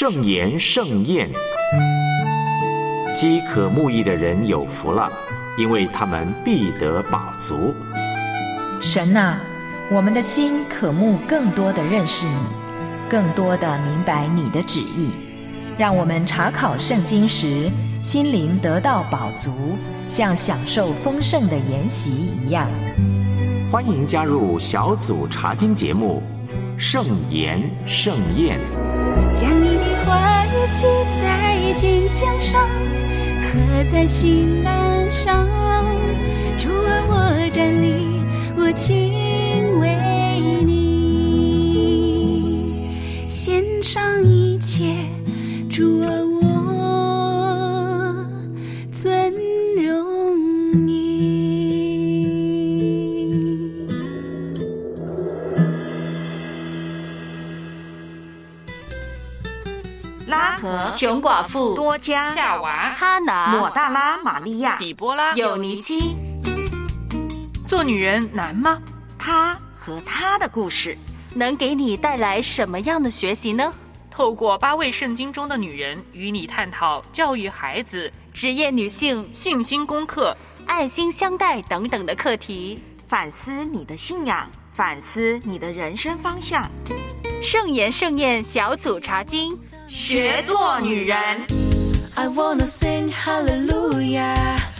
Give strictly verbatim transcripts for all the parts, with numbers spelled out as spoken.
圣言盛宴。饥渴慕义的人有福了，因为他们必得饱足。 神啊，我们的心渴慕更多的认识你，更多的明白你的旨意，让我们查考圣经时心灵得到饱足，像享受丰盛的筵席一样。 欢迎加入小组查经节目圣言盛宴， 将你的话语写在经箱上，刻在心栏上。主啊，我站立，我敬畏你，献上一切。主啊，我尊荣你。 拉合、 穷寡妇、 多加、 夏娃、 哈拿、 抹大拉、玛利亚、 底波拉、 有尼基。 做女人难吗？ 她和她的故事能给你带来什么样的学习呢？ 透过八位圣经中的女人，与你探讨教育孩子、 职业女性、 信心功课、 爱心相待等等的课题， 反思你的信仰，反思你的人生方向。 圣言盛宴小组查经， 学做女人。 I wanna sing hallelujah,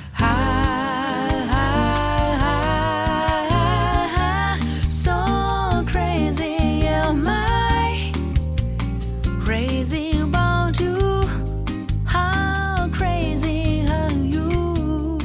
so crazy am I, crazy about you, how crazy are you。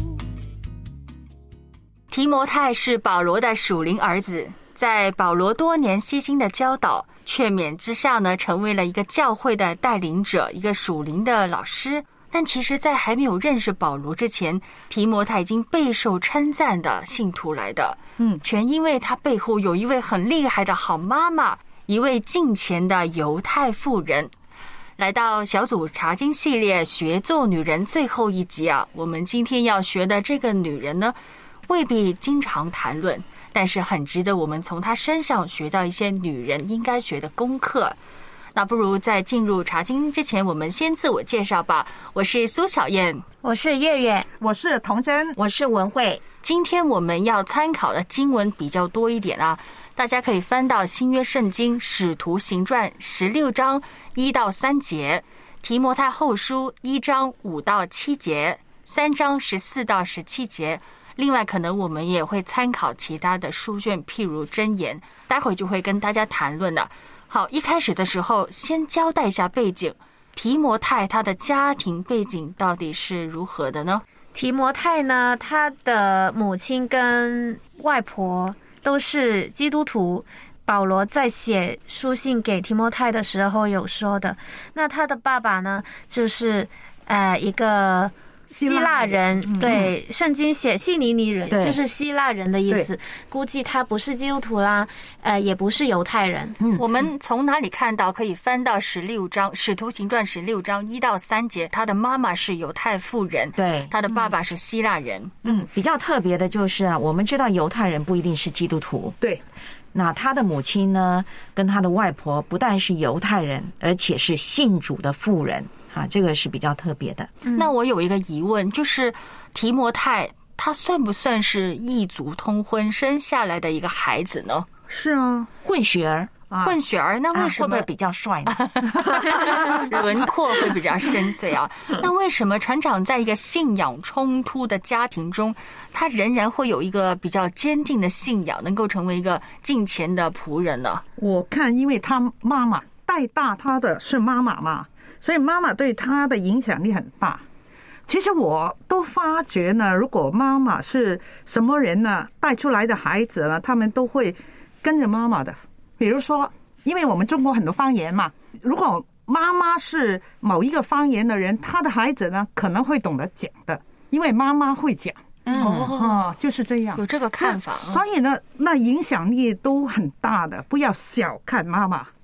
提摩太是保罗的属灵儿子，在保罗多年悉心的教导劝勉之下呢，成为了一个教会的带领者，一个属灵的老师。但其实在还没有认识保罗之前，提摩太已经备受称赞的信徒来的，嗯，全因为他背后有一位很厉害的好妈妈，一位敬虔的犹太妇人。来到小组查经系列学做女人最后一集啊，我们今天要学的这个女人呢，未必经常谈论，但是很值得我们从她身上学到一些女人应该学的功课。那不如在进入查经之前，我们先自我介绍吧。我是苏小燕， 我是月月， 我是童真， 我是文慧。 今天我们要参考的经文比较多一点啊，大家可以翻到新约圣经使徒行传十六章一到三节，提摩太后书一章五到七节，三章十四到十七节。另外可能我们也会参考其他的书卷，譬如箴言，待会儿就会跟大家谈论了。好，一开始的时候先交代一下背景，提摩太他的家庭背景到底是如何的呢？ 提摩太呢，他的母亲跟外婆都是基督徒，保罗在写书信给提摩太的时候有说的。那他的爸爸呢，就是呃一个希腊人，嗯、对，圣经写希尼尼人，就是希腊人的意思。估计他不是基督徒啦，呃，也不是犹太人。 嗯，我们从哪里看到？可以翻到十六章《使徒行传》十六章一到三节，他的妈妈是犹太妇人， 对， 他的爸爸是希腊人。 嗯，比较特别的就是啊，我们知道犹太人不一定是基督徒， 对。 那他的母亲呢，跟他的外婆不但是犹太人，而且是信主的妇人。啊，这个是比较特别的。 那我有一个疑问，就是提摩太他算不算是异族通婚生下来的一个孩子呢？ 是啊， 混血儿。 混血儿，那为什么、 啊、会不会比较帅呢？ 轮廓会比较深邃啊。那为什么船长在一个信仰冲突的家庭中，他仍然会有一个比较坚定的信仰，能够成为一个敬虔的仆人呢？ 我看，因为他妈妈带大他的是妈妈嘛，所以妈妈对他的影响力很大。其实我都发觉呢，如果妈妈是什么人呢，带出来的孩子呢，他们都会跟着妈妈的。比如说，因为我们中国很多方言嘛，如果妈妈是某一个方言的人，他的孩子呢可能会懂得讲的，因为妈妈会讲。 嗯哦，就是这样， 有这个看法。 所以呢，那影响力都很大的，不要小看妈妈。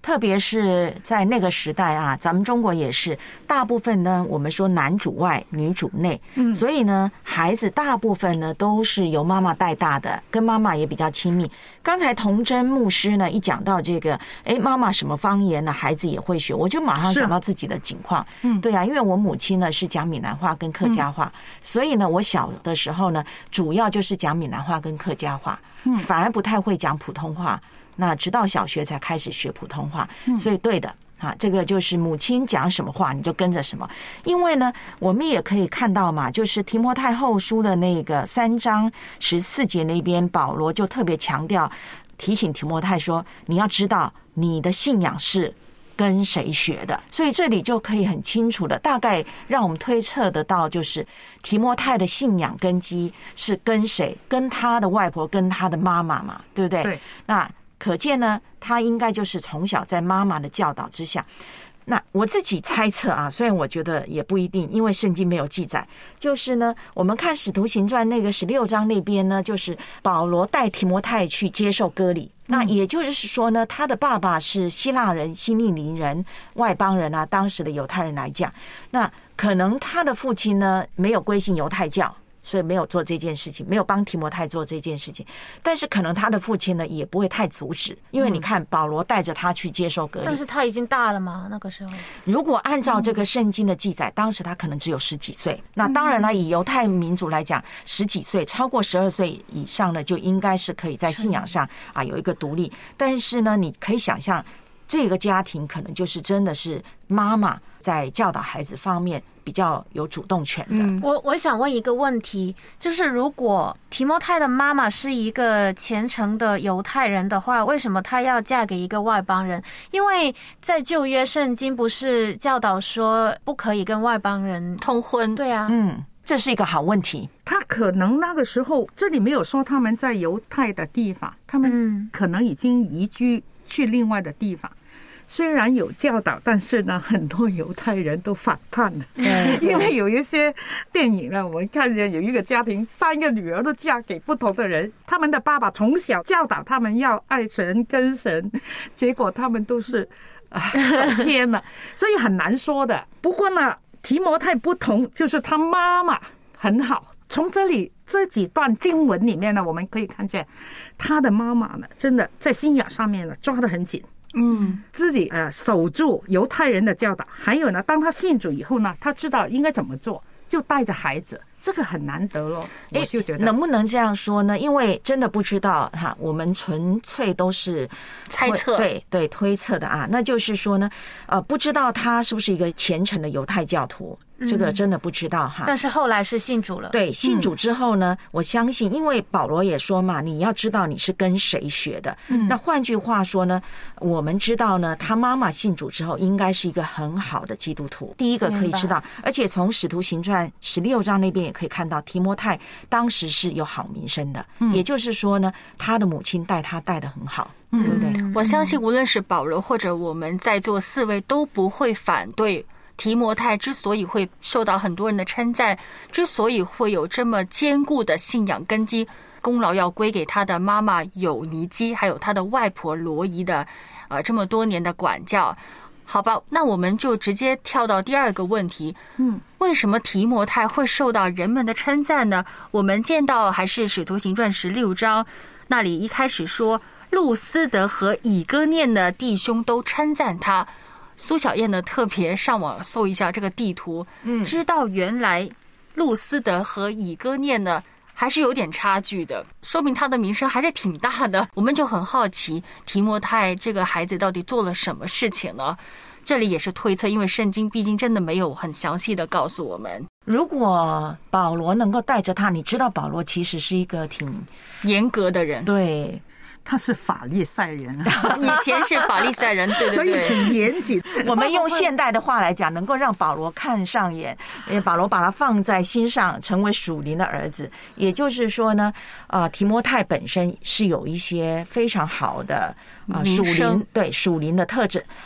特别是在那个时代啊，咱们中国也是大部分呢，我们说男主外女主内，嗯，所以呢，孩子大部分呢都是由妈妈带大的，跟妈妈也比较亲密。刚才童真牧师呢一讲到这个，哎，妈妈什么方言呢，孩子也会学，我就马上想到自己的情况。嗯，对啊，因为我母亲呢是讲闽南话跟客家话，嗯，所以呢，我小的时候呢，主要就是讲闽南话跟客家话，嗯，反而不太会讲普通话。那直到小学才开始学普通话，所以对的啊，这个就是母亲讲什么话你就跟着什么。因为呢，我们也可以看到嘛，就是提摩太后书的那个三章十四节那边，保罗就特别强调提醒提摩太说，你要知道你的信仰是跟谁学的，所以这里就可以很清楚的大概让我们推测得到，就是提摩太的信仰根基是跟谁，跟他的外婆跟他的妈妈嘛，对不对？对。那可见呢，他应该就是从小在妈妈的教导之下。那我自己猜测啊，虽然我觉得也不一定，因为圣经没有记载。就是呢，我们看使徒行传那个十六章那边呢，就是保罗带提摩太去接受割礼。那也就是说呢，他的爸爸是希腊人、希利尼人、外邦人啊，当时的犹太人来讲，那可能他的父亲呢没有归信犹太教，所以没有做这件事情，没有帮提摩太做这件事情。但是可能他的父亲呢也不会太阻止，因为你看保罗带着他去接受割礼， 但是他已经大了嘛，那个时候如果按照这个圣经的记载，当时他可能只有十几岁。那当然了，以犹太民族来讲，十几岁超过十二岁以上呢，就应该是可以在信仰上啊有一个独立。但是呢，你可以想象这个家庭可能就是真的是妈妈在教导孩子方面比较有主动权的。 嗯，我我想问一个问题，就是如果提摩太的妈妈是一个虔诚的犹太人的话，为什么她要嫁给一个外邦人？因为在旧约圣经不是教导说不可以跟外邦人通婚？ 对啊， 嗯，这是一个好问题。 他可能那个时候，这里没有说他们在犹太的地方，他们可能已经移居去另外的地方。虽然有教导，但是呢，很多犹太人都反叛了。嗯，因为有一些电影呢，我们看见有一个家庭，三个女儿都嫁给不同的人，他们的爸爸从小教导他们要爱神跟神，结果他们都是啊走偏了，所以很难说的。不过呢，提摩太不同，就是他妈妈很好。从这里这几段经文里面呢，我们可以看见他的妈妈呢，真的在信仰上面呢抓得很紧。嗯，自己呃守住犹太人的教导，还有呢，当他信主以后呢，他知道应该怎么做，就带着孩子，这个很难得咯。我就觉得能不能这样说呢？因为真的不知道哈，我们纯粹都是猜测， 对对推测的啊。那就是说呢，呃，不知道他是不是一个虔诚的犹太教徒。这个真的不知道哈， 但是后来是信主了。 对，信主之后呢，嗯、我相信，因为保罗也说嘛，你要知道你是跟谁学的。嗯，那换句话说呢，我们知道呢，他妈妈信主之后，应该是一个很好的基督徒。第一个可以知道，而且从使徒行传十六章那边也可以看到，提摩太当时是有好名声的。嗯，也就是说呢，他的母亲带他带得很好。嗯，对不对？ 我相信，无论是保罗或者我们在座四位，都不会反对。提摩太之所以会受到很多人的称赞，之所以会有这么坚固的信仰根基，功劳要归给他的妈妈友尼基，还有他的外婆罗伊的呃这么多年的管教。好吧，那我们就直接跳到第二个问题。嗯，为什么提摩太会受到人们的称赞呢？我们见到还是使徒行传十六章那里一开始说，路斯德和以哥念的弟兄都称赞他。苏小燕呢特别上网搜一下这个地图，嗯，知道原来路斯德和以哥念呢还是有点差距的，说明他的名声还是挺大的。我们就很好奇，提摩太这个孩子到底做了什么事情呢？这里也是推测，因为圣经毕竟真的没有很详细的告诉我们。 如果保罗能够带着他，你知道保罗其实是一个挺严格的人， 对。他是法利赛人啊， 以前是法利赛人，对对对， 所以很严谨。 我们用现代的话来讲，能够让保罗看上眼，因为保罗把他放在心上，成为属灵的儿子。也就是说呢，呃，提摩太本身是有一些非常好的啊属灵对属灵的特质，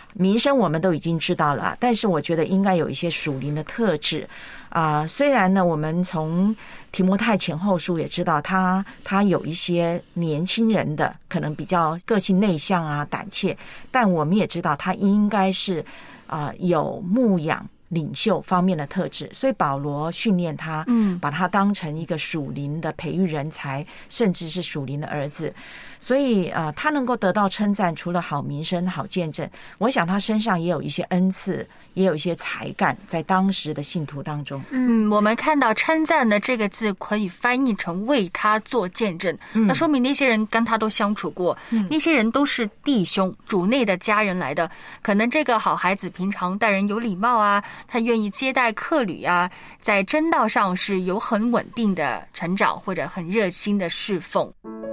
名声我们都已经知道了，但是我觉得应该有一些属灵的特质啊、呃。虽然呢，我们从提摩太前后书也知道他他有一些年轻人的可能比较个性内向啊、胆怯，但我们也知道他应该是啊、呃、有牧养领袖方面的特质，所以保罗训练他，嗯，把他当成一个属灵的培育人才，甚至是属灵的儿子。所以呃，他能够得到称赞，除了好名声、好见证，我想他身上也有一些恩赐，也有一些才干，在当时的信徒当中。 嗯，我们看到称赞的这个字可以翻译成为他做见证，嗯、那说明那些人跟他都相处过，嗯、那些人都是弟兄、主内的家人来的。可能这个好孩子平常待人有礼貌啊，他愿意接待客旅啊，在真道上是有很稳定的成长，或者很热心的侍奉。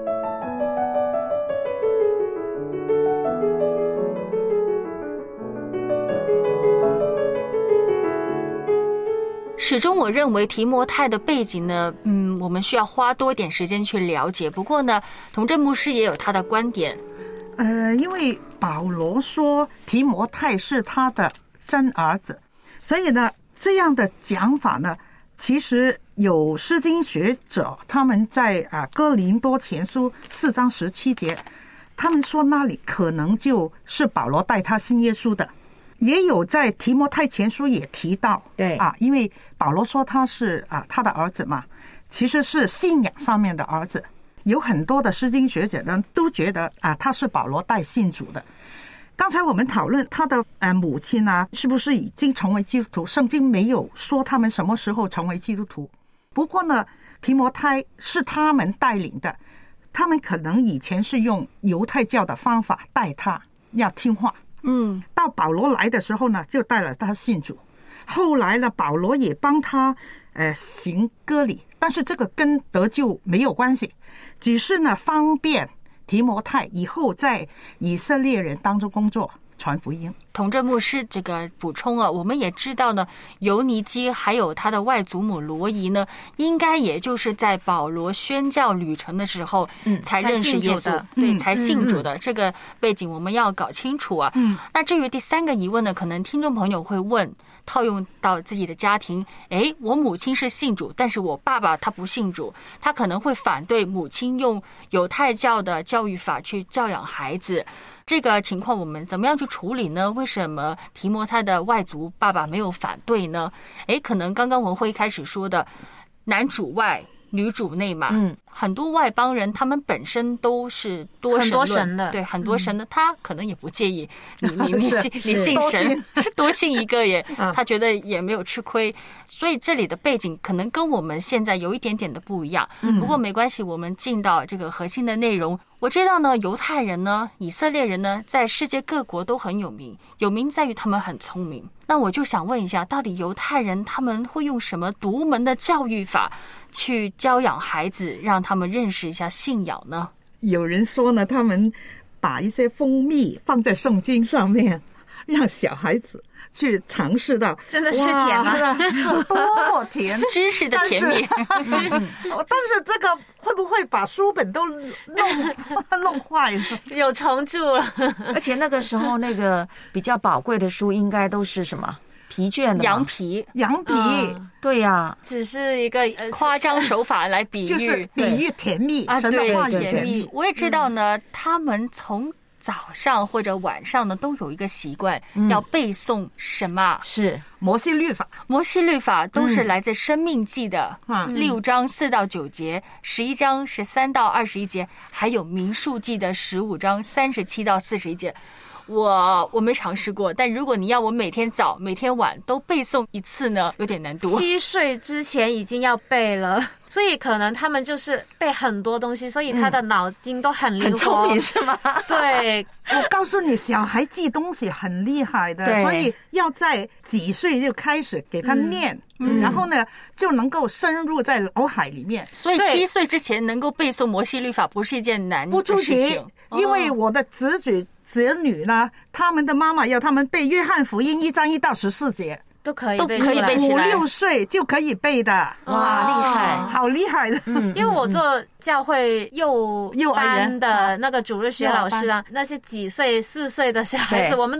始终我认为提摩太的背景呢，嗯，我们需要花多点时间去了解。不过呢，童正牧师也有他的观点。 呃，因为保罗说提摩太是他的真儿子，所以呢，这样的讲法呢，其实有诗经学者他们在啊哥林多前书四章十七节，他们说那里可能就是保罗带他信耶稣的。也有在提摩太前书也提到， 对啊，因为保罗说他是啊他的儿子嘛，其实是信仰上面的儿子。有很多的诗经学者呢都觉得啊他是保罗带信主的。刚才我们讨论他的呃母亲啊是不是已经成为基督徒，圣经没有说他们什么时候成为基督徒。不过呢，提摩太是他们带领的，他们可能以前是用犹太教的方法带他要听话。嗯，到保罗来的时候呢，就带了他信主。后来呢，保罗也帮他呃行割礼，但是这个跟得救没有关系，只是呢方便提摩太以后在以色列人当中工作传福音。 童正牧师这个补充啊，我们也知道呢，尤尼基还有他的外祖母罗伊呢，应该也就是在保罗宣教旅程的时候，嗯，才认识耶稣，对，嗯、才信主的、嗯、这个背景我们要搞清楚啊。嗯，那至于第三个疑问呢，可能听众朋友会问，套用到自己的家庭，诶，我母亲是信主，但是我爸爸他不信主，他可能会反对母亲用犹太教的教育法去教养孩子。这个情况我们怎么样去处理呢？为什么提摩太的外族爸爸没有反对呢？诶，可能刚刚文慧一开始说的男主外女主内嘛，嗯，很多外邦人他们本身都是多神论， 很多神的， 对，很多神的，嗯、他可能也不介意你你你信你信神多信一个也，他觉得也没有吃亏。所以这里的背景可能跟我们现在有一点点的不一样，嗯、不过没关系，我们进到这个核心的内容。我知道呢，犹太人呢，以色列人呢，在世界各国都很有名，有名在于他们很聪明。那我就想问一下，到底犹太人他们会用什么独门的教育法去教养孩子，让他们认识一下信仰呢？ 有人说呢，他们把一些蜂蜜放在圣经上面，让小孩子去尝试到， 真的是甜吗？ 是多么甜， 知识的甜蜜。 但是, 但是这个会不会把书本都弄弄坏了？ 有虫蛀了。 而且那个时候那个比较宝贵的书应该都是什么皮卷的羊皮， 羊皮， 嗯、对呀、啊， 只是一个、呃、 夸张手法来比喻， 就是比喻甜蜜啊，对， 甜蜜。我也知道呢，嗯、他们从早上或者晚上呢，都有一个习惯、嗯、要背诵什么？ 是摩西律法。 摩西律法都是来自生命记的六章四到九节，十一章十三到二十一节，还有民数记的十五章三十七到四十一节。我我没尝试过，但如果你要我每天早每天晚都背诵一次呢，有点难度。 七岁之前已经要背了，所以可能他们就是背很多东西，所以他的脑筋都很灵活， 很聪明是吗？ 对， 我告诉你，小孩记东西很厉害的，所以要在几岁就开始给他念。嗯，然后呢，就能够深入在脑海里面。 所以七岁之前能够背诵摩西律法不是一件难的事情。不出奇， 因为我的子女子女呢，他们的妈妈要他们背约翰福音一章一到十四节。 都可以都可以背起来， 五六岁就可以背的， 哇，厉害， 好厉害的！ 嗯，因为我做教会幼班的那个主日学老师啊，那些几岁四岁的小孩子，我们都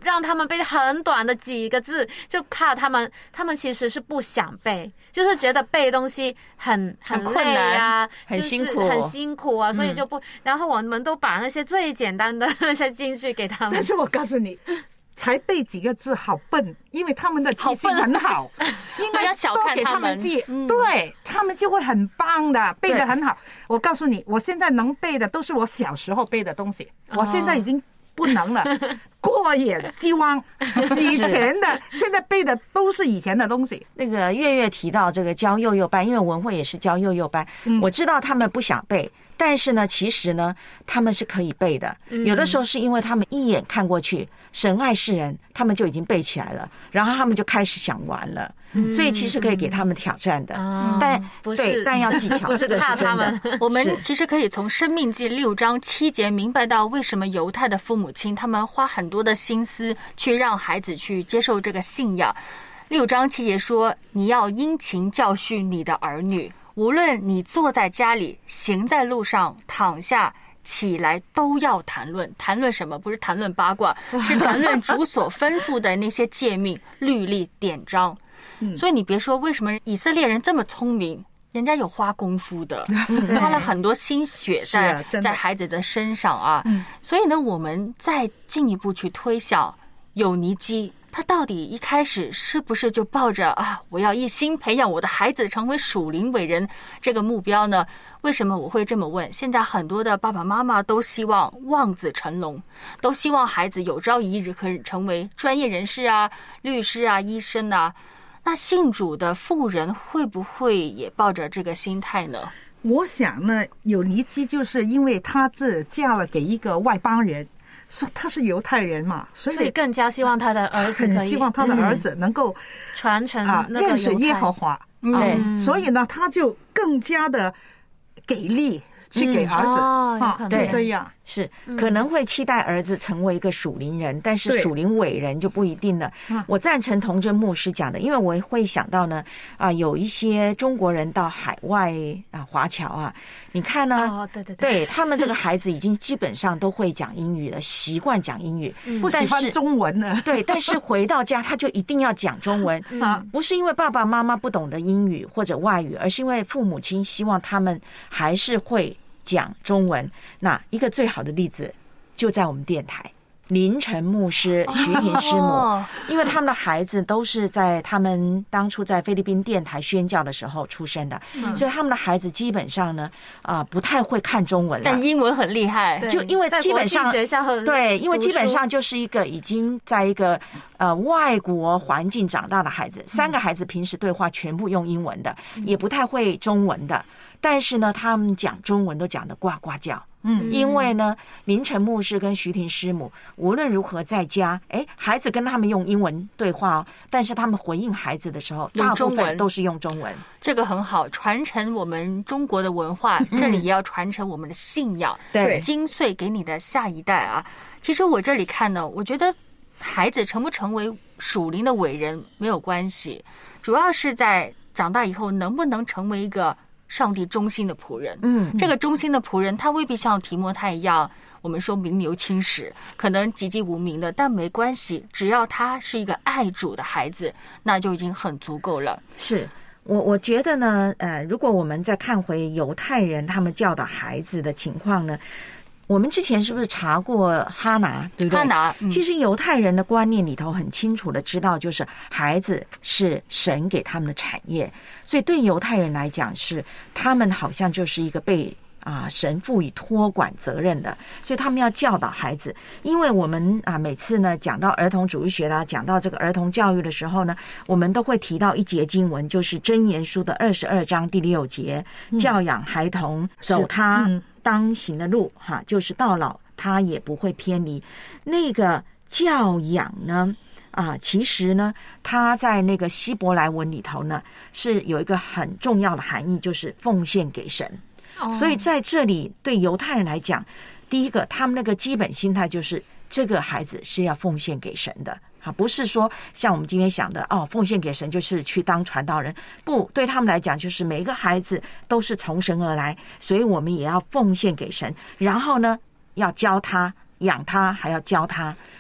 让他们背很短的几个字，就怕他们他们其实是不想背，就是觉得背东西很很困难啊， 很辛苦， 很辛苦啊，所以就不。嗯、然后我们都把那些最简单的那些金句给他们。 但是我告诉你。才背几个字好笨，因为他们的记性很好，应该多给他们记，嗯、对他们就会很棒的，背得很好。我告诉你，我现在能背的都是我小时候背的东西，哦、我现在已经不能了，过眼鸡汪。以前的现在背的都是以前的东西。 那个月月提到这个教幼幼班，因为文慧也是教幼幼班，嗯、我知道他们不想背。但是呢，其实呢，他们是可以背的。有的时候是因为他们一眼看过去，神爱世人，他们就已经背起来了，然后他们就开始想玩了。嗯、所以其实可以给他们挑战的，嗯、但不对，但要技巧，这个是真的。 我们其实可以从《申命记》六章七节明白到为什么犹太的父母亲他们花很多的心思去让孩子去接受这个信仰。六章七节说：“你要殷勤教训你的儿女。”无论你坐在家里、行在路上、躺下、起来，都要谈论。谈论什么？不是谈论八卦，是谈论主所吩咐的那些诫命、律例、典章。嗯、所以你别说为什么以色列人这么聪明，人家有花功夫的，花了很多心血在、啊、在孩子的身上啊。嗯、所以呢，我们再进一步去推想友尼基。他到底一开始是不是就抱着啊，我要一心培养我的孩子成为属灵伟人这个目标呢？为什么我会这么问？现在很多的爸爸妈妈都希望望子成龙，都希望孩子有朝一日可以成为专业人士啊、律师啊、医生啊。那信主的妇人会不会也抱着这个心态呢？ 我想呢，友尼基就是因为她是嫁了给一个外邦人。说他是犹太人嘛，所以, 所以更加希望他的儿子可以， 很希望他的儿子能够传承啊认识耶和华。 对、 嗯，所以呢，他就更加的给力去给儿子、 嗯、哦， 啊，就这样。 是可能会期待儿子成为一个属灵人，但是属灵伟人就不一定了。我赞成童真牧师讲的，因为我会想到呢，啊，有一些中国人到海外啊华侨啊，你看呢， 哦，对对对， 对他们这个孩子已经基本上都会讲英语了，习惯讲英语， 不喜欢中文呢。 对，但是回到家他就一定要讲中文啊，不是因为爸爸妈妈不懂得英语或者外语，而是因为父母亲希望他们还是会讲中文。那一个最好的例子就在我们电台，林晨牧师、徐婷师母、哦，因为他们的孩子都是在他们当初在菲律宾电台宣教的时候出生的，嗯、所以他们的孩子基本上呢啊、呃、不太会看中文了， 但英文很厉害， 就因为基本上学校对，因为基本上就是一个已经在一个呃外国环境长大的孩子，三个孩子平时对话全部用英文的，嗯、也不太会中文的。但是呢，他们讲中文都讲得呱呱叫，嗯，因为呢，林晨牧师跟徐婷师母无论如何在家，哎，孩子跟他们用英文对话哦，但是他们回应孩子的时候，大部分都是用中文。 这个很好，传承我们中国的文化，这里也要传承我们的信仰， 对， 精髓给你的下一代啊。其实我这里看呢，我觉得孩子成不成为属灵的伟人没有关系，主要是在长大以后能不能成为一个上帝忠心的仆人。嗯，这个忠心的仆人他未必像提摩太一样，我们说名留青史，可能籍籍无名的，但没关系，只要他是一个爱主的孩子，那就已经很足够了。 是我我觉得呢，呃，如果我们再看回犹太人他们教导孩子的情况呢，我们之前是不是查过哈拿，对不对？ 哈拿、嗯、 其实犹太人的观念里头很清楚的知道，就是孩子是神给他们的产业，所以对犹太人来讲，是他们好像就是一个被啊神赋予托管责任的，所以他们要教导孩子。因为我们啊每次呢讲到儿童主义学啦，讲到这个儿童教育的时候呢，我们都会提到一节经文，就是箴言书的二十二章第六节，嗯、教养孩童走他当行的路，哈，就是到老他也不会偏离。那个教养呢，啊，其实呢，它在那个希伯来文里头呢，是有一个很重要的含义，就是奉献给神。哦、所以在这里，对犹太人来讲，第一个，他们那个基本心态就是这个孩子是要奉献给神的。啊，不是说像我们今天想的哦，奉献给神就是去当传道人，不，对他们来讲就是每一个孩子都是从神而来，所以我们也要奉献给神，然后呢要教他养他，还要教他，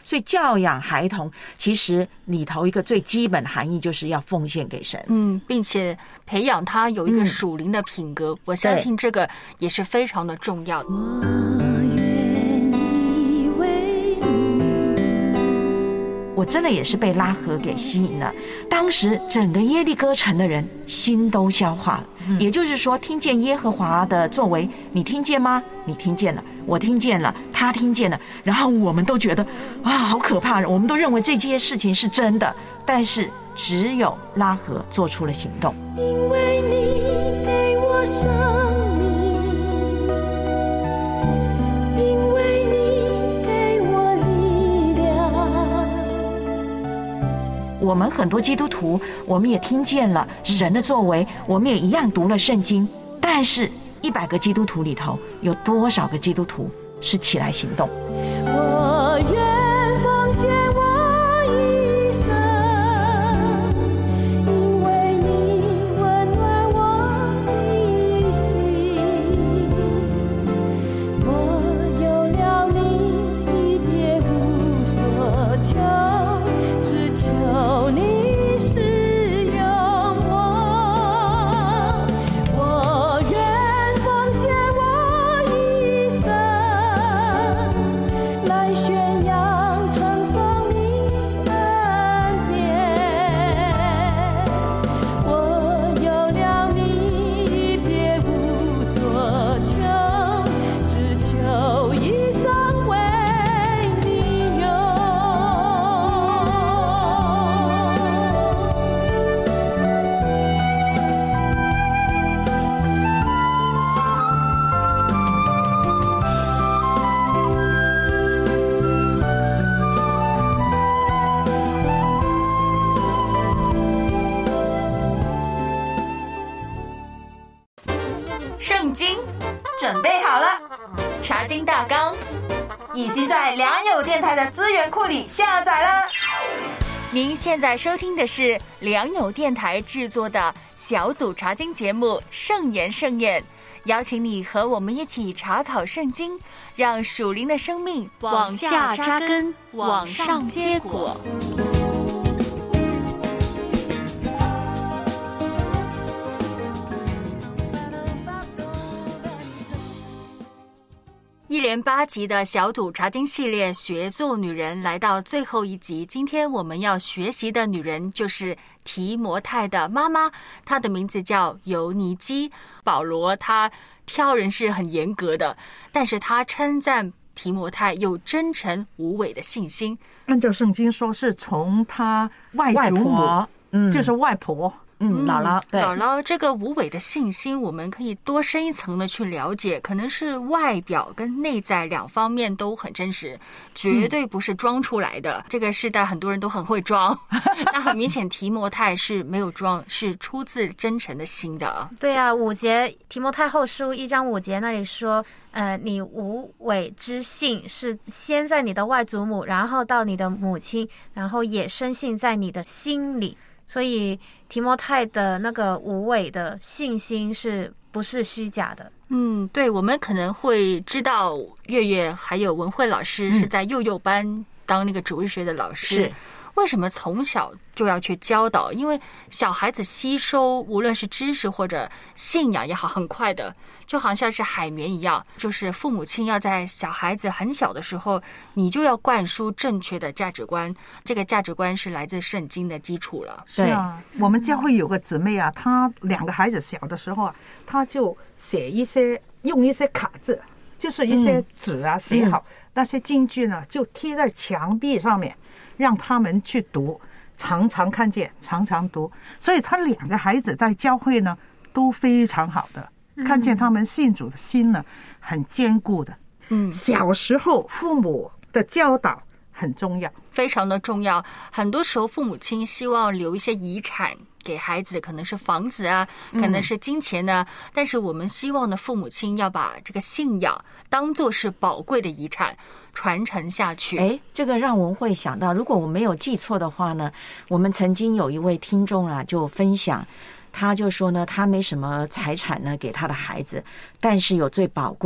所以教养孩童其实里头一个最基本含义就是要奉献给神， 嗯，并且培养他有一个属灵的品格，嗯、我相信这个也是非常的重要的。 我真的也是被拉合给吸引了，当时整个耶利哥城的人心都消化了，嗯、也就是说听见耶和华的作为，你听见吗？你听见了，我听见了，他听见了，然后我们都觉得啊，好可怕，我们都认为这些事情是真的，但是只有拉合做出了行动。 因为你给我生命，因为你给我力量。 我们很多基督徒，我们也听见了神的作为，我们也一样读了圣经，但是一百个基督徒里头，有多少个基督徒是起来行动？ 我愿奉献我一生，因为你温暖我的心。我有了你，别无所求，只求你使用我。我愿奉献我一生，来宣扬称颂你恩典。我有了你，别无所求，只求一生为你用。 圣经准备好了， 查经大纲已经在良友电台的资源库里下载了。 您现在收听的是良友电台制作的小组查经节目《圣言盛宴》，邀请你和我们一起查考圣经，让属灵的生命往下扎根，往上结果。一连八集的小组查经系列学做女人来到最后一集，今天我们要学习的女人就是提摩太的妈妈，她的名字叫尤尼基。保罗他挑人是很严格的，但是他称赞提摩太有真诚无伪的信心。 按照圣经说，是从他外祖母，嗯，就是外婆。 嗯，姥姥，对， 姥姥这个无伪的信心，我们可以多深一层的去了解，可能是外表跟内在两方面都很真实，绝对不是装出来的。嗯、这个世代很多人都很会装，那很明显提摩太是没有装，是出自真诚的心的。 对啊，五节提摩太后书一章五节那里说，呃，你无伪之信是先在你的外祖母，然后到你的母亲，然后也深信在你的心里。所以提摩太的那个无伪的信心是不是虚假的？ 嗯，对，我们可能会知道月月还有文慧老师是在幼幼班当那个主日学的老师。是，为什么从小就要去教导？因为小孩子吸收无论是知识或者信仰也好，很快的，就好像是海绵一样，就是父母亲要在小孩子很小的时候，你就要灌输正确的价值观，这个价值观是来自圣经的基础了。 是啊，我们教会有个姊妹啊，她两个孩子小的时候啊，她就写一些用一些卡字，就是一些纸啊，写好、嗯、那些金句呢，就贴在墙壁上面，让他们去读，常常看见，常常读。所以他两个孩子在教会呢都非常好的，看见他们信主的心呢很坚固的。嗯，小时候父母的教导很重要， 非常的重要。很多时候父母亲希望留一些遗产给孩子，可能是房子啊，可能是金钱呢、啊嗯、但是我们希望呢，父母亲要把这个信仰当作是宝贵的遗产传承下去。 哎，这个让文慧想到，如果我没有记错的话呢，我们曾经有一位听众啊就分享，他就说呢，他没什么财产呢给他的孩子，但是有最宝贵的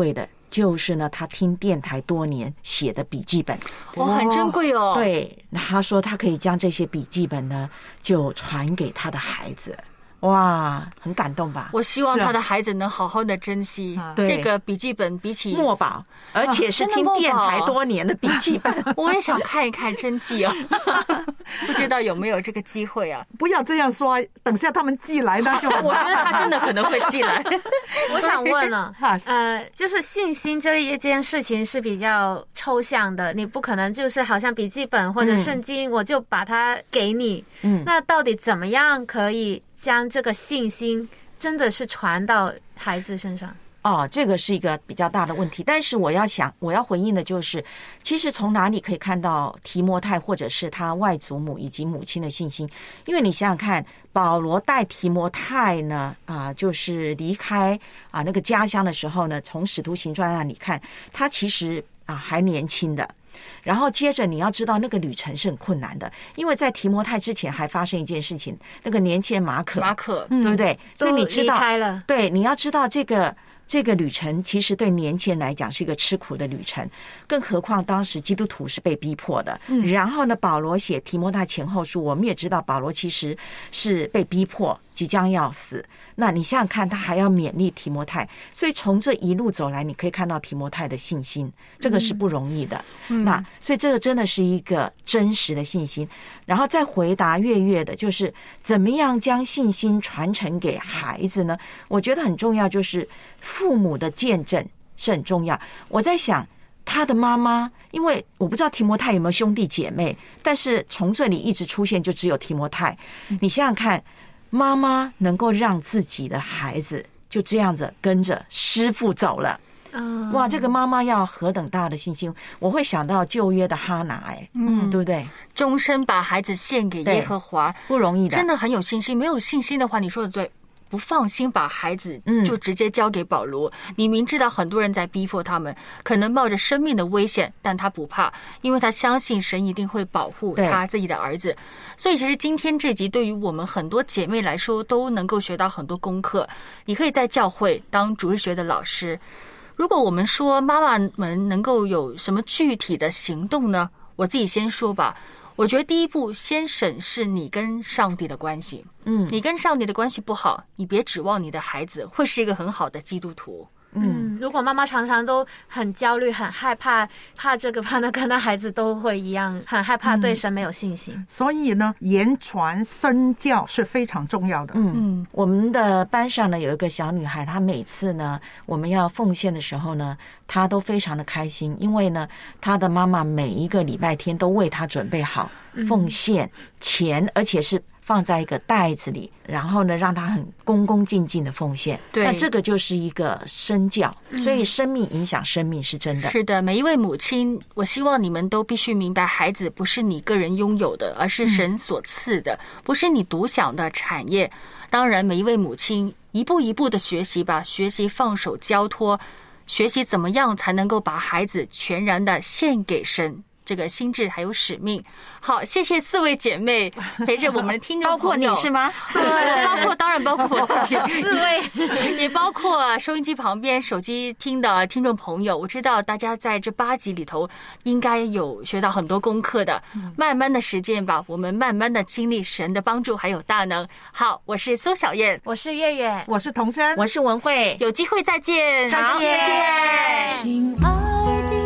就是呢，他听电台多年写的笔记本， 哦，很珍贵哦。 对，他说他可以将这些笔记本呢，就传给他的孩子。哇，很感动吧？ 我希望他的孩子能好好的珍惜这个笔记本，比起墨宝，而且是听电台多年的笔记本。 我也想看一看真迹啊，不知道有没有这个机会啊？ 不要这样说，等下他们寄来那就我觉得他真的可能会寄来。 我想问了，呃，就是信心这一件事情是比较抽象的，你不可能就是好像笔记本或者圣经，我就把它给你。嗯，那到底怎么样可以将这个信心真的是传到孩子身上？ 哦，这个是一个比较大的问题，但是我要想，我要回应的就是，其实从哪里可以看到提摩太或者是他外祖母以及母亲的信心？因为你想想看，保罗带提摩太呢，啊、呃，就是离开啊、呃、那个家乡的时候呢，从使徒行传那里看，他其实啊、呃、还年轻的。然后接着你要知道那个旅程是很困难的，因为在提摩太之前还发生一件事情，那个年轻人马可， 马可， 对不对？嗯、所以你知道， 离开了， 对，你要知道这个这个旅程其实对年轻人来讲是一个吃苦的旅程，更何况当时基督徒是被逼迫的。嗯、然后呢，保罗写提摩太前后书，我们也知道保罗其实是被逼迫，即将要死。那你想想看，他还要勉励提摩太，所以从这一路走来，你可以看到提摩太的信心，这个是不容易的。嗯、那所以这个真的是一个真实的信心。然后再回答月月的，就是怎么样将信心传承给孩子呢？我觉得很重要，就是父母的见证是很重要。我在想他的妈妈，因为我不知道提摩太有没有兄弟姐妹，但是从这里一直出现就只有提摩太。你想想看，妈妈能够让自己的孩子就这样子跟着师父走了，哇，这个妈妈要何等大的信心！我会想到旧约的哈拿，哎，嗯，对不对？ 终身把孩子献给耶和华， 不容易的， 真的很有信心。没有信心的话，你说的对。不放心把孩子就直接交给保罗、嗯、你明知道很多人在逼迫他们，可能冒着生命的危险，但他不怕，因为他相信神一定会保护他自己的儿子。所以其实今天这集对于我们很多姐妹来说都能够学到很多功课。你可以在教会当主日学的老师，如果我们说妈妈们能够有什么具体的行动呢？我自己先说吧，我觉得第一步先审视你跟上帝的关系。嗯，你跟上帝的关系不好，你别指望你的孩子会是一个很好的基督徒。 嗯，如果妈妈常常都很焦虑、很害怕，怕这个怕那个，那孩子都会一样很害怕，对神没有信心。 嗯、所以呢，言传身教是非常重要的。 嗯嗯，我们的班上呢有一个小女孩，她每次呢我们要奉献的时候呢，她都非常的开心，因为呢她的妈妈每一个礼拜天都为她准备好奉献钱，而且是放在一个袋子里，然后呢让他很恭恭敬敬的奉献。对，那这个就是一个身教，所以生命影响生命是真的。 是的，每一位母亲，我希望你们都必须明白，孩子不是你个人拥有的，而是神所赐的，不是你独享的产业。当然每一位母亲一步一步的学习吧，学习放手交托，学习怎么样才能够把孩子全然的献给神，这个心智还有使命。好，谢谢四位姐妹陪着我们的听众朋友。 包括你是吗？ 对，包括当然包括我自己， 四位也包括收音机旁边手机听的听众朋友。我知道大家在这八集里头应该有学到很多功课的，慢慢的实践吧，我们慢慢的经历神的帮助还有大能。好，我是苏小燕， 我是月月， 我是童轩， 我是文慧， 有机会再见， 再见，再见。 亲爱的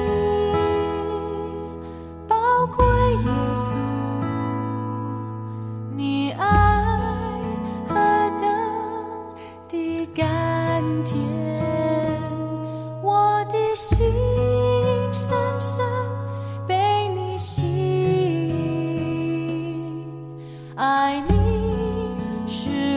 宝贵耶稣，你爱何等的甘甜，我的心深深被你吸引，爱你是